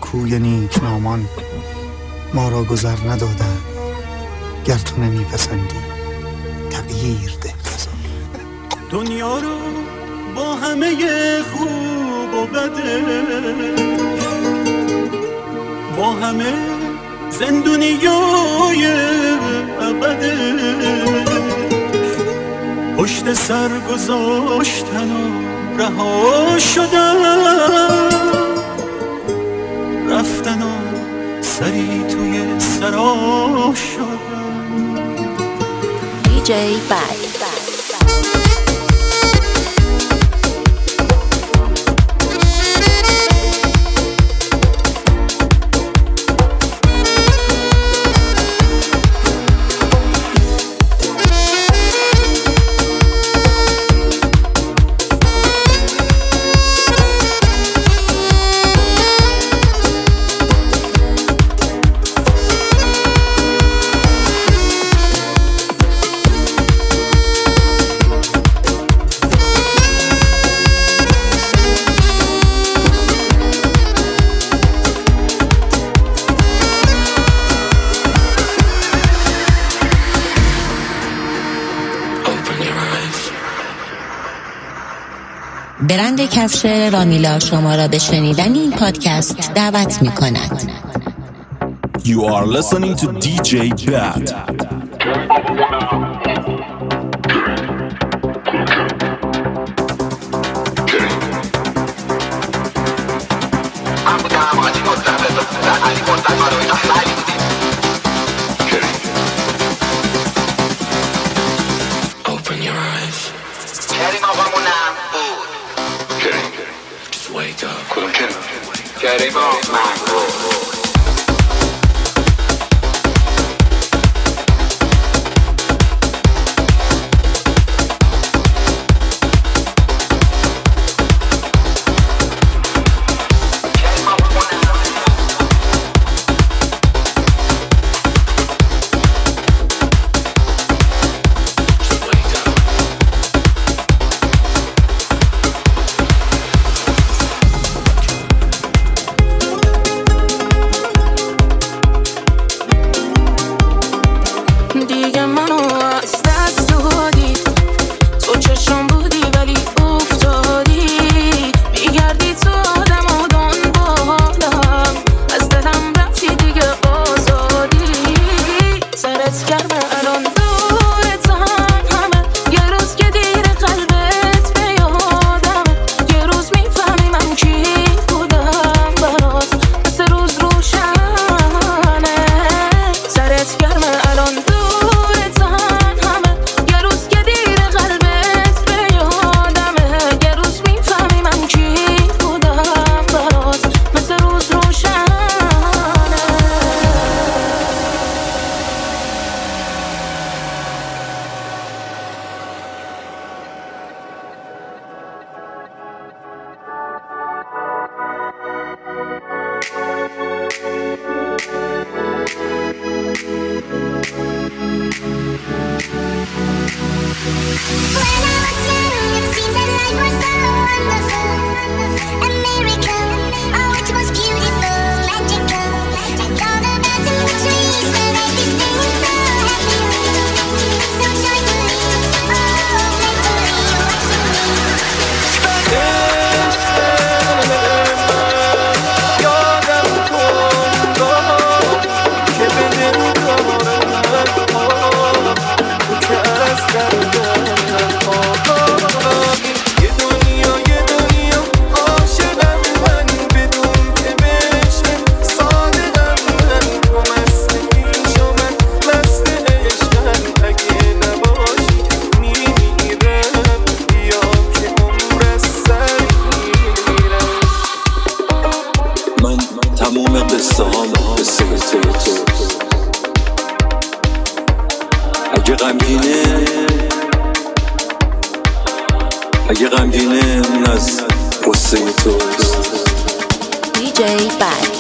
کوی نیکنامان ما را گذر ندادند. گر تو نمیپسندی تغییر ده قضا. دنیا رو با همه خوب و بده، با همه زندونیای ابده، پشت سر گذاشتن و رها شدن، رفتن و سری توی سرا شدن. DJ Bad. برند کفش رامیلا شما را به شنیدن این پادکست دعوت می کند. You are listening to DJ Bad. اگه غمگینه اون از قصه توست. DJ Bad.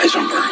Heisenberg.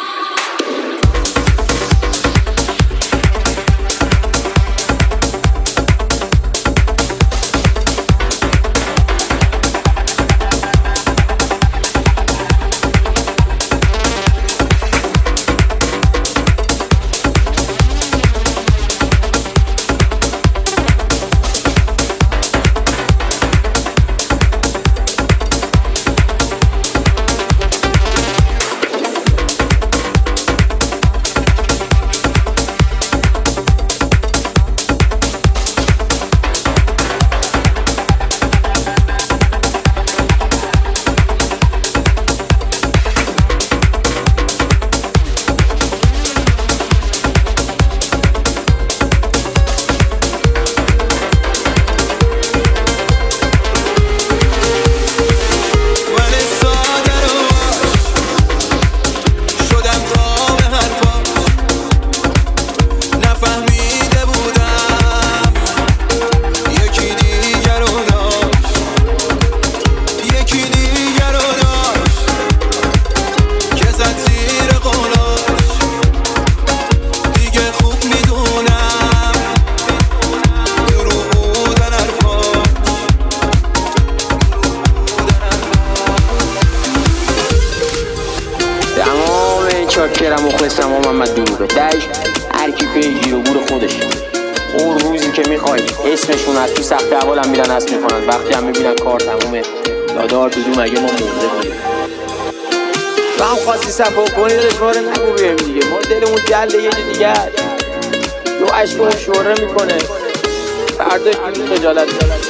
چاکرم مخلصم و محمد دروغه دشت هر کی پی گیر و گور خودش. اون روزی که میخوای اسمشون از تو سخت اولم میرن اسم میکنن، وقتی هم میبینن کار تمومه دادار تو دو مگه ما مرده بودیم. و هم خواستی صفا کنی دادش ما رو نگو بیم دیگه، ما دلمون جلده یه جه دیگه دو عشق اون شوره میکنه فرداش بیرون خجالت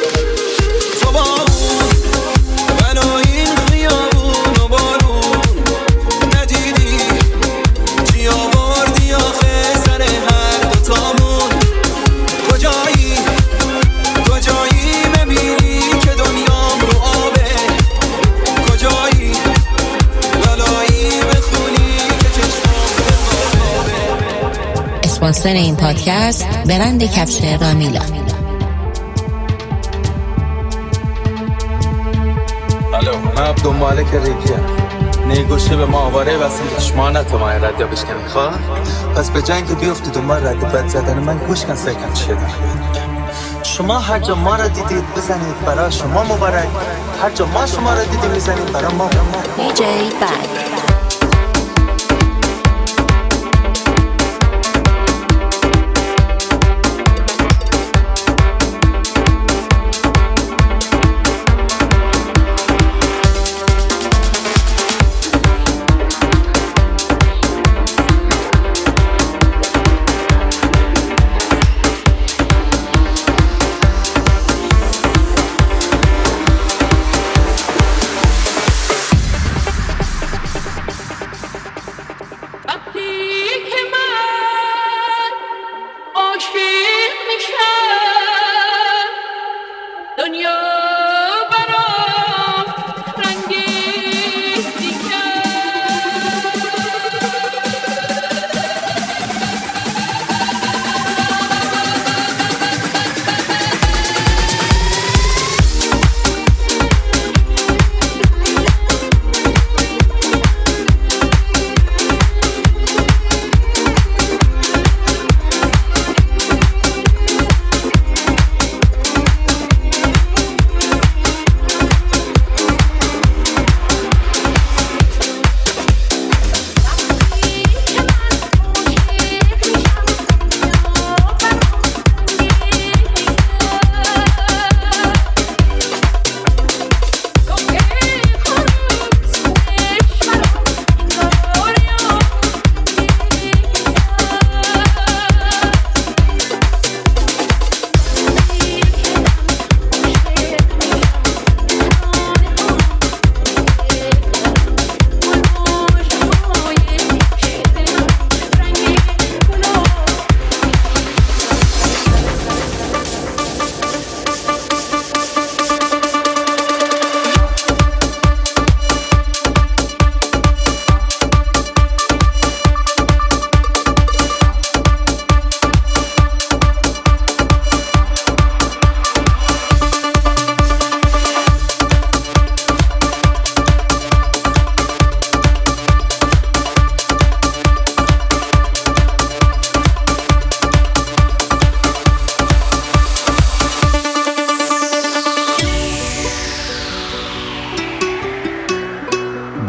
تو با اون منو این خیابون و بارون ندیدی چی آوردی آخه سر هر دوتامون. کجایی ببینی که دنیام رو آبه، کجایی بلایی بخونی که چشمام به خوابه. اسپانسر این پادکست برند کفش رامیلا. من دنباله که ریگیم نیگوشه به ما آواره واسه چشمانت و مای رد یا بشکنی خواه. پس به جنگ بیفتی دنبال رد بد زدن من گوش کن سکن چیه داره. شما هر جا ما را دیدید بزنید برای شما مبارک، هر جا ما شما را دیدید بزنید برای ما. DJ Bad.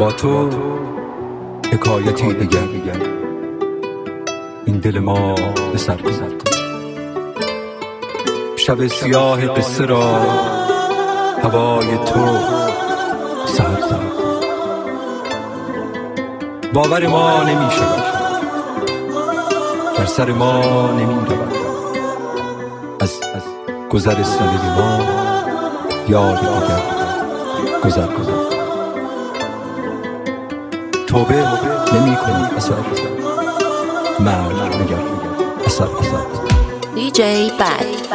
با تو حکایتی دیگر این دل ما به سر گذرد. شب سیاه قصه را هوای تو سر زد. باور ما نمی شود، بر سر ما نمی رود. از گذر سالی ما یاد دیگر گذر توبه نمی کنم اثر مرگ نگر اثر گذر. DJ Bad.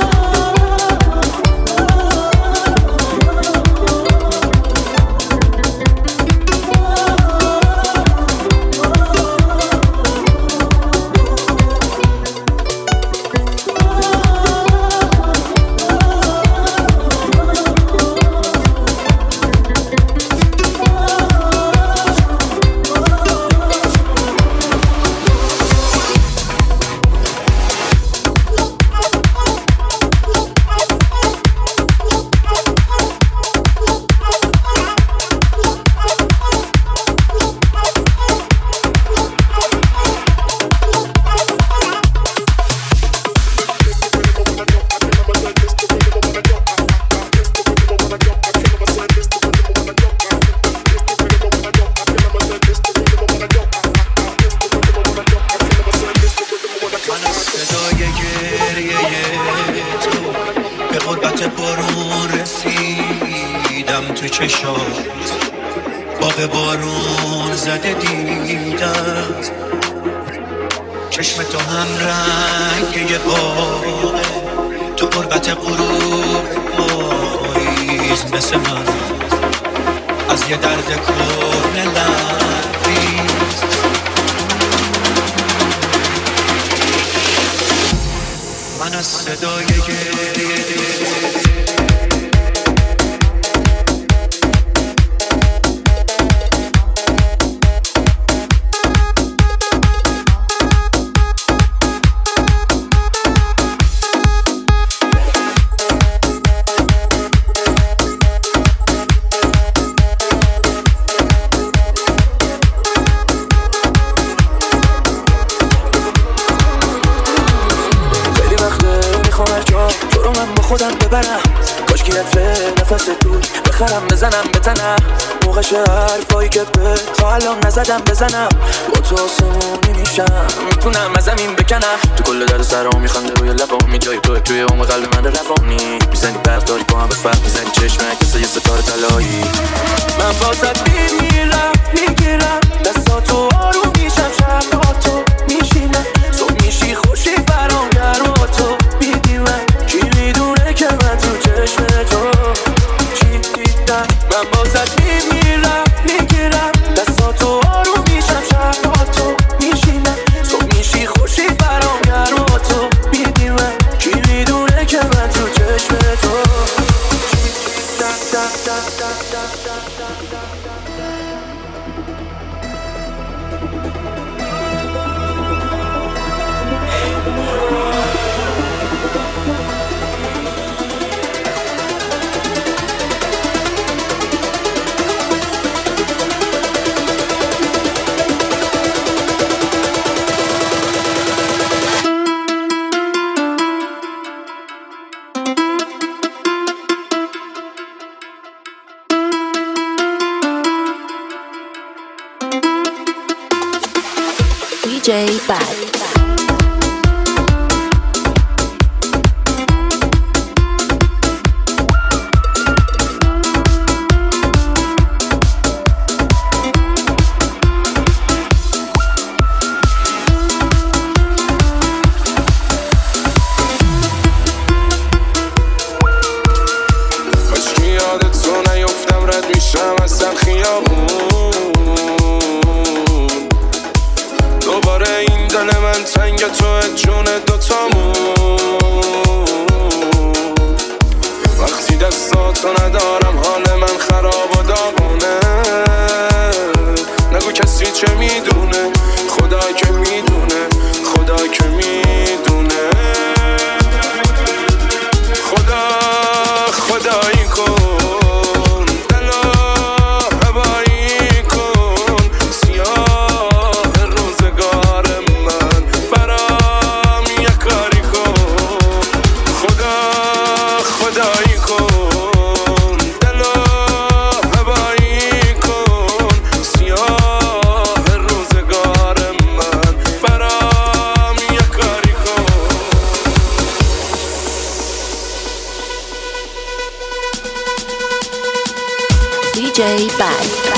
بزنم با تو آسمون میشم، میتونم از زمین بکنم. تو کل در سرام میخنده روی لبام، جای تو توی عمق قلب من روانی. میزنی برق داری با هم به فرق، میزنی چشمک مثل یه ستاره طلایی. من بازت میمیرم میگیرم دستاتو آروم میشم، شب با تو میشینم، صبح میشی خوشی برام گرم با تو میدیمم. کی میدونه که من تو چشم تو چی دیدم. من بازت میمیرم میگیرم دستاتو آروم میشم، شب با تو میشینم، صبح میشی خوشی برام گرم با تو میدیمم. کی میدونه که من تو چشم تو DJ Bad. خدایی کن دلا هوایی میکنیم.